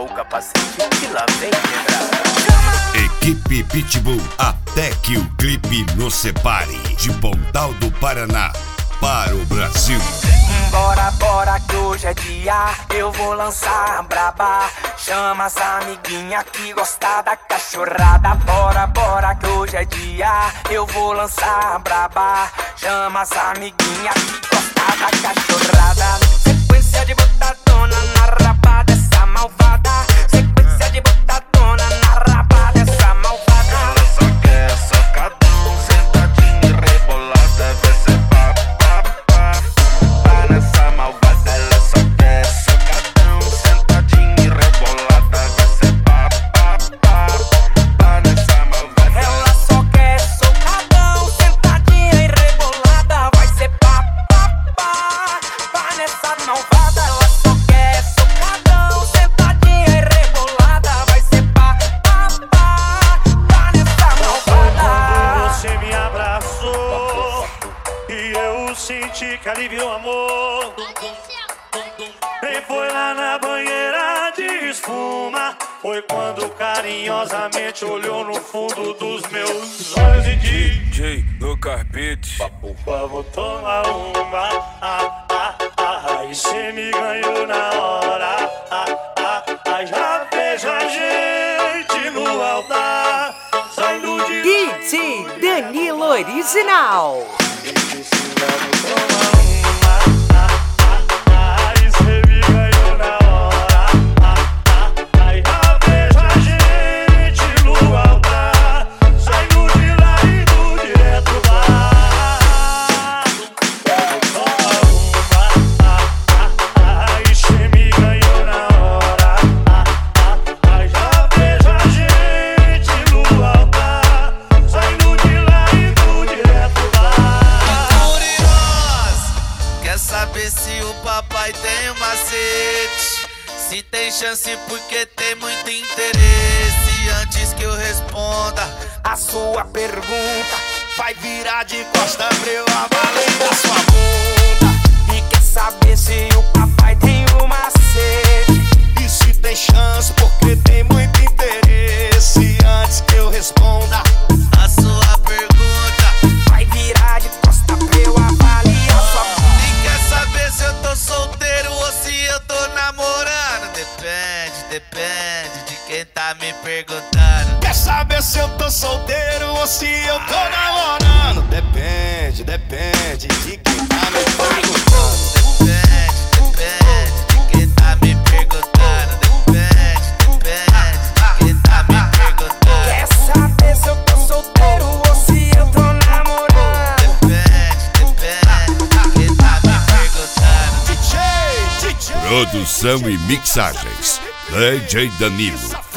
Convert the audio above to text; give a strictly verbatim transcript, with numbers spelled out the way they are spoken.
o capacete que lá vem quebrada. Equipe Pitbull, até que o clipe nos separe. De Pontal do Paraná para o Brasil. Bora, bora que hoje é dia, eu vou lançar a braba. Chama as amiguinha que gosta da cachorrada. Bora, bora que hoje é dia, eu vou lançar a braba. Chama as amiguinha que gosta da cachorrada. Sequência de botadona na raba dessa malvada. Sequência de botadona na raba dessa malvada. Ela só quer socadão, sentadinha e rebolada. Vai ser pá, pá, pá, pá nessa malvada. Ela só quer socadão, sentadinha e rebolada. Vai ser pá, pá, pá, pá nessa malvada. Ela só quer socadão, sentadinha e rebolada. Vai ser pá, pá, pá, pá nessa malvada. Ela só quer socadão, sentadinha e rebolada. Vai ser pá, pá, pá, pá nessa malvada. Você me abraçou e eu senti que alivio o amor. Nem foi lá na banheira de espuma. Foi quando carinhosamente olhou no fundo dos meus olhos e disse: D J no carpete, por favor, toma uma. Ah, ah, ah, e cê me ganhou na hora. Ah, ah, ah, já vejo a gente no altar, saindo de D J Danilo Original. e disse: vamos tomar uma. Ah, ah, ah, e cê me ganhou na hora. Ah, ah, ah, já vejo a gente no altar, saindo de lá e indo direto lá. Vamos tomar uma. Ah, ah, ah, e cê me ganhou na hora. Ah, ah, ah, já vejo a gente no altar, saindo de lá e indo direto lá. Curiós, quer saber se o papai tem um macete? Se tem chance porque tem muito interesse. Antes que eu responda A sua pergunta vai virar de costa pra eu avaliar sua bunda. E quer saber se o papai tem um macete? E se tem chance porque tem muito interesse. Antes que eu responda a sua pergunta, vai virar de costa pra eu avaliar sua bunda. e quer saber se eu tô solteiro ou se eu tô namorando? Depende, depende de quem tá me perguntando. Quer saber se eu tô solteiro ou se eu tô namorando? Depende, depende de quem tá me perguntando. Depende, depende de quem tá me perguntando. Depende, depende de quem tá me perguntando. Quer saber se eu tô solteiro ou se eu tô namorando? Depende, depende de quem tá me perguntando. D J, D J. Produção e mixagens, D J Danilo.